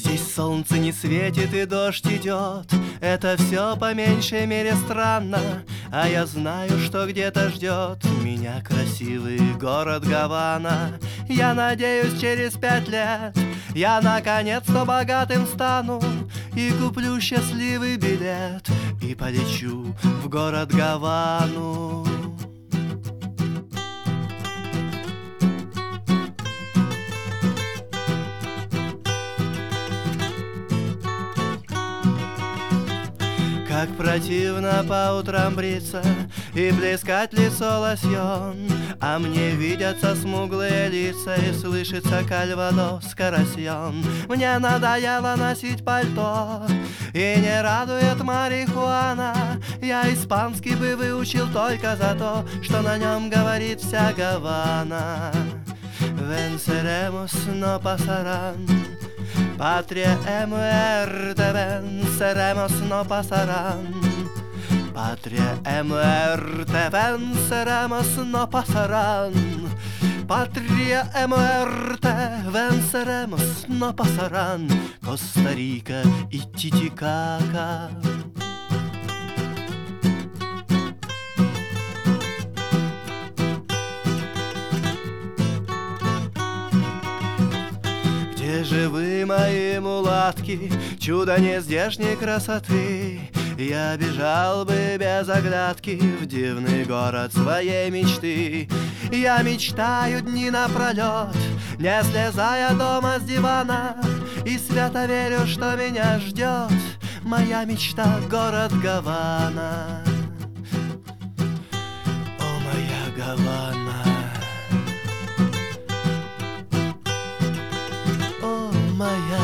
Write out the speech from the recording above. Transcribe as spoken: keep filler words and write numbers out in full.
Здесь солнце не светит и дождь идет. Это все по меньшей мере странно. А я знаю, что где-то ждет меня красивый город Гавана. Я надеюсь, через пять лет я наконец-то богатым стану и куплю счастливый билет и полечу в город Гавану. Как противно по утрам бриться и плескать лицо лосьон, а мне видятся смуглые лица и слышится кальвадос карасьон. Мне надоело носить пальто и не радует марихуана. Я испанский бы выучил только за то, что на нем говорит вся Гавана. Venceremos, no pasarán. Patria e muerte, venceremos, no pasarán. Patria e muerte, venceremos, no pasarán. Patria e muerte, venceremos, no pasarán. Коста-Рика и Титикака. Где же вы, мои мулатки, чудо нездешней красоты? Я бежал бы без оглядки в дивный город своей мечты. Я мечтаю дни напролет, не слезая дома с дивана, и свято верю, что меня ждет моя мечта — город Гавана. О, моя Гавана, о, моя